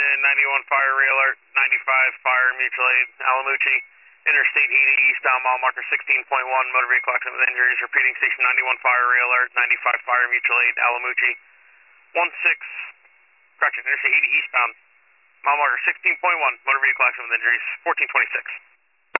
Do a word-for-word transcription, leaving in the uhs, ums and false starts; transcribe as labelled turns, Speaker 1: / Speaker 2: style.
Speaker 1: Houston, ninety-one fire re-alert, ninety-five fire mutual aid, Alamucci. Interstate eighty eastbound, mile marker sixteen point one, motor vehicle accident with injuries. Repeating, station ninety-one fire re-alert, ninety-five fire mutual aid, Alamucci. one six, correction, Interstate eighty eastbound, mile marker sixteen point one, motor vehicle accident with injuries, fourteen twenty-six.